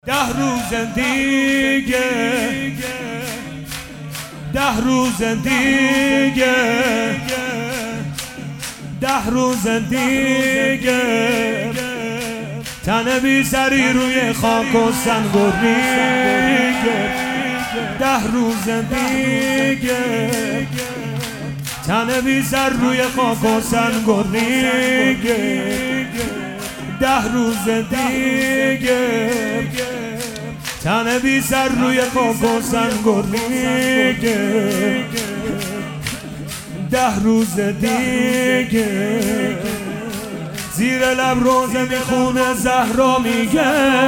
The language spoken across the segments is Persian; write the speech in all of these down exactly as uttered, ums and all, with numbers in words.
ده روز دیگه ده روز دیگه ده روز دیگه تن بی سری روی خاک و سنگریگه ده روز دیگه تن بی سر روی خاک و سنگریگه ده روز دیگه تن بی سر روی خاک و سنگریگه ده روز دیگه زیر لب روزه میخونه زهرا میگه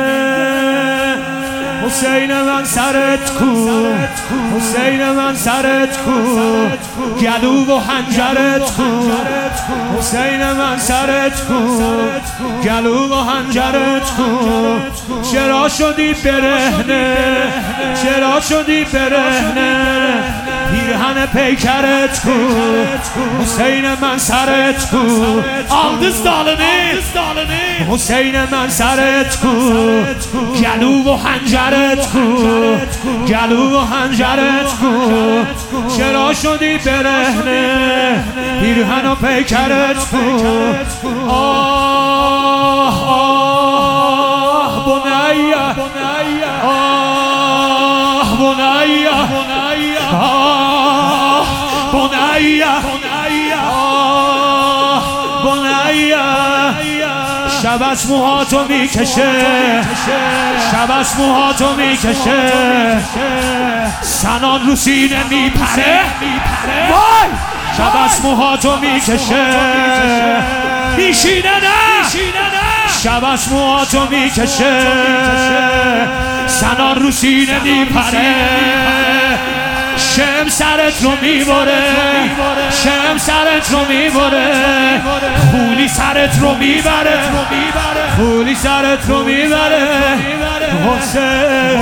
حسین من سرت کو حسین من سرت کو گلو و حنجرت کو حسین من سرت کو گلو و حنجرت کو چرا شدی برهنه چرا شدی برهنه پیرهن پیکرت کو حسین من سرت کو آلدز دالنی حسین من سرت کو گلو و حنجرت کو گلو و حنجرت کو چرا شدی برهنه پیرهن و پیکرت کو آه آه بنیه آه بنیه آه بنیه آه بنیه شب از موهاتو میکشه شب از موهاتو میکشه سنان رو سینه میپره وای شب از موهاتو میکشه میشینه نه شب از موهاتو میکشه سنان رو سینه میپره شم سرت رو میبره شم سرت رو میبره خولی سرت رو میبره خولی سرت رو میبره حسین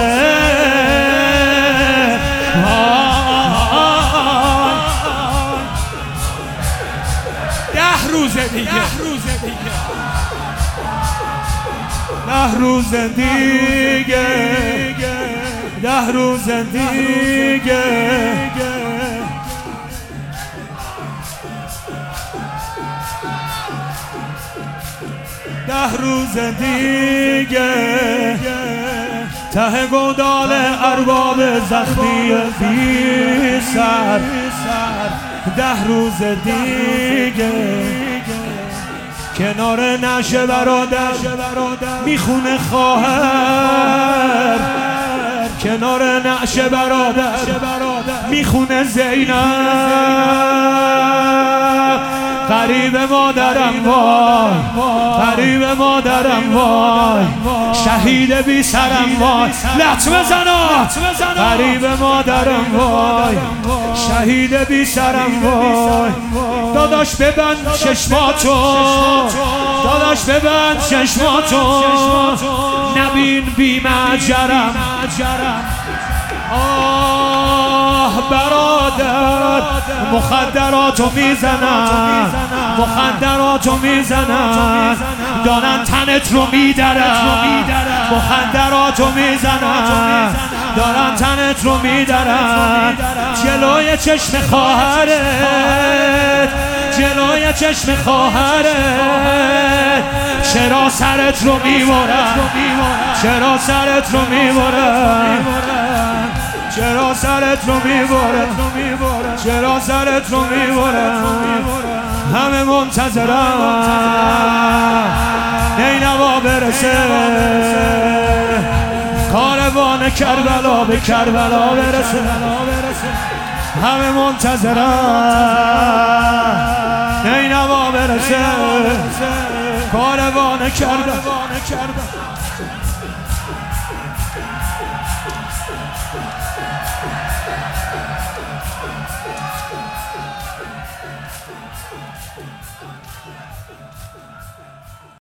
ده روز دیگه ده روز دیگه ده روز دیگه ده روز دیگه ته گودال ارباب زخمی بی سر ده روز دیگه کنار نشه برادر میخونه خواهر کنار نعشه برادر میخونه زینب قریب مادرم وای قریب مادرم وای شهید بی سرم وای لط بزنا قریب مادرم وای شهید بی سرم وای داداش ببند چشماتو داداش ببند چشماتو نبین بی مجرم آه برادر مخدراتو میزنن مخدراتو میزنن دارن تنت رو میدرن مخدراتو میزنن دارن تنت رو میدرن جلوی چشم خواهرت جلوی چشم خواهرت چرا سرت رو میبرن چرا سرت رو میبرن چرا سرت رو میبرن چرا سرت رو میبرن همه منتظرم نینوا برسه کاروان کربلا به کربلا برسه همه منتظرم نینوا برسه کاروان کربلا